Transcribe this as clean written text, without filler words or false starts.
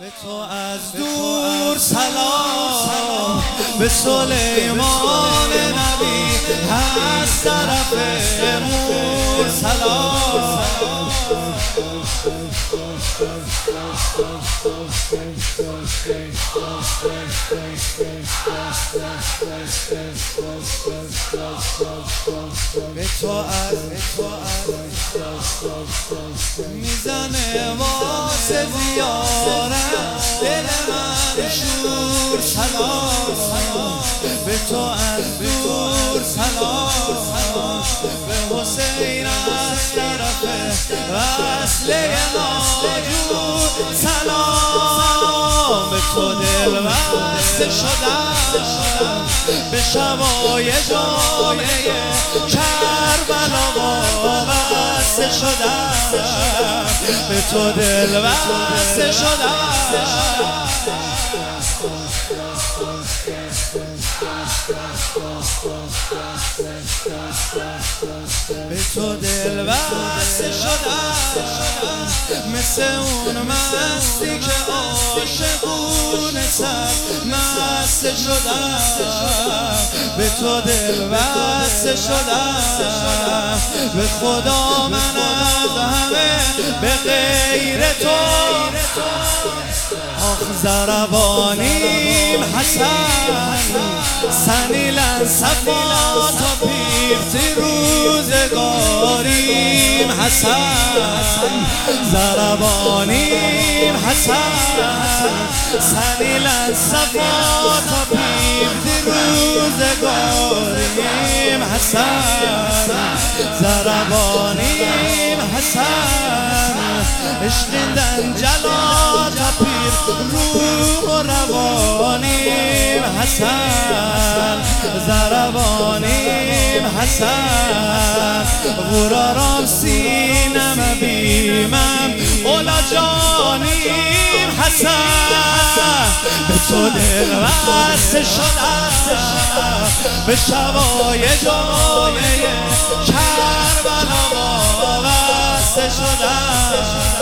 به تو از دور سلام، به سلیمان نبی از طرف نور سلام. به تو از میزنه واسه زیارت دل من شور سلام. به تو از دور سلام، به حسین از طرف وصله ناجور سلام. به تو دل بسته شدم، به شبای جامعه کربلا وابسته شدم. به تو دل بسته شدم، به تو دل بسته شدم. مثل اون مستی که عاشقونه سر مسته شدم. به تو دل بسته شدم، به خدا من از همه به غیر تو آخ زربانیم حسن سنیلن صفا تا پیرتی روزگاریم حسن. زربانیم حسن سنیلن صفا تا پیرتی روزگاریم حسن. زربانیم حسن عشقیدن جلا تا پیر روح و روانیم حسن. زربانیم حسن غرارم سینم بیمم اولا جانیم حسن. به تو دل بسته شدم، به شبای جامعه کربلا وابسته شدم.